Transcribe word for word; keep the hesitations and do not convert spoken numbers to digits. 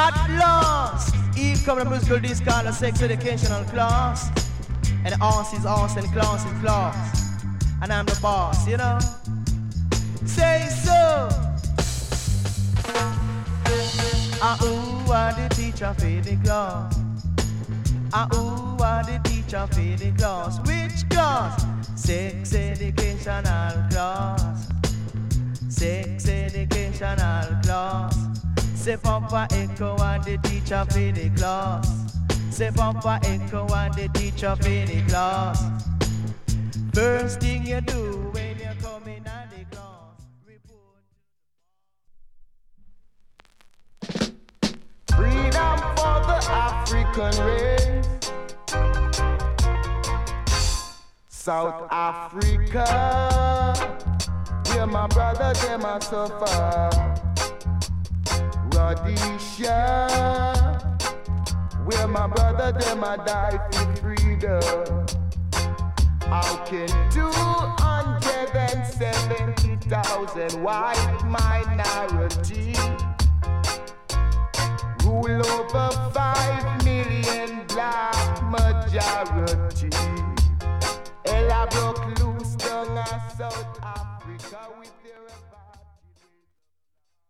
At last, he come to musical disc called a sex educational class. And arse is arse and class is class. And I'm the boss, you know. Say so. Ah, ooh, ah, the teacher for the class. Ah, ooh, ah, the teacher for the class. Which class? Sex educational class. Sex educational class. Say Papa Echo and the teacher for the class. Say Papa Echo and the teacher for the class. First thing you do when you come in at the class, report. Freedom for the African race. South Africa, yeah, my brother, them a suffer. Rhodesia, where my brother, them a die for freedom. How can two hundred seventy thousand white minority rule over five million black majority? Ella broke loose down in South Africa with